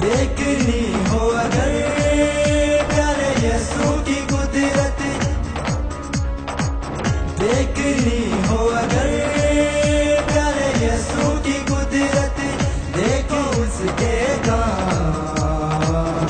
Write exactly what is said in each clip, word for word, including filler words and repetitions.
देखनी हो अगर प्यारे यीशु की कुदरत, देखनी हो अगर प्यारे यीशु की कुदरत, देखो उसके काम।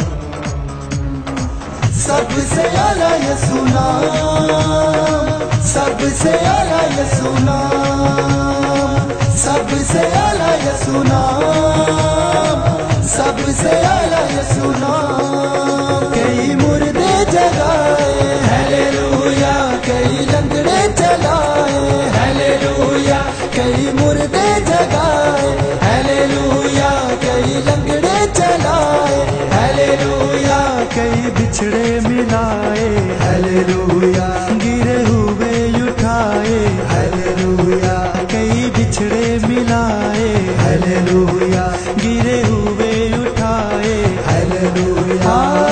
सबसे आला यीशु नाम, सबसे आला यीशु नाम, सबसे आला यीशु नाम, सबसे आला यीशु नाम। कई मुर्दे जगाए हालेलुया, कई लंगड़े चलाए हालेलुया, कई मुर्दे जगाए हालेलुया, कई लंगड़े चलाए हालेलुया, कई बिछड़े मिलाए हालेलुया, गिरे हुए उठाए हालेलुया, कई बिछड़े मिलाए हालेलुया, गिरे हुए उठाए हालेलुया।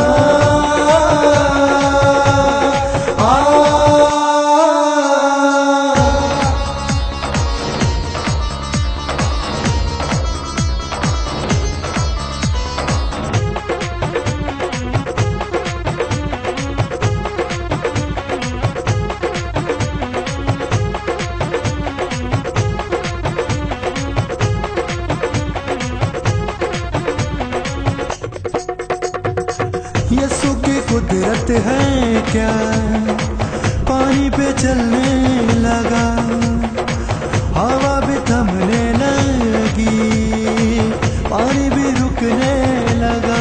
यीशु की कुदरत है क्या, पानी पे चलने लगा, हवा भी थमने लगी, पानी भी रुकने लगा।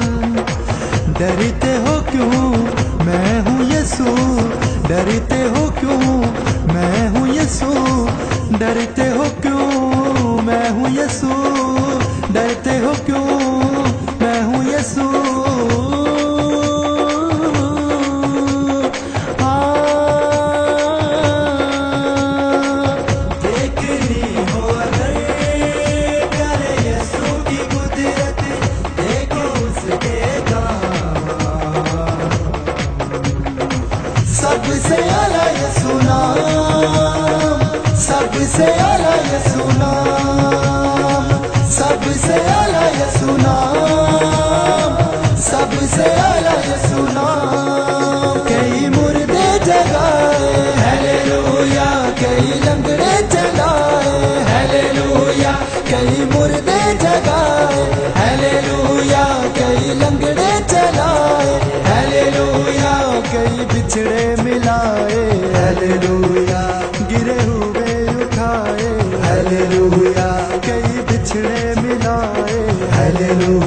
डरते हो क्यों, मैं हूँ यीशु, डरते हो क्यों, मैं हूँ यीशु, डरते हो क्यों, मैं हूँ यीशु, डरते हो क्यों, मैं हूँ यीशु। सबसे आला यीशु नाम, सबसे आला यीशु नाम, सबसे आला यीशु नाम, सबसे आला यीशु नाम। कई मुर्दे जगाए हालेलुया, कई लंगड़े चलाए हालेलुया, कई मुर्दे जगाए हालेलुया, कई लंगड़े चलाए हालेलुया, कई बिछड़े मिलाए हालेलुया, गिरे हुए उठाए हालेलुया, कई बिछड़े मिलाए हालेलुया।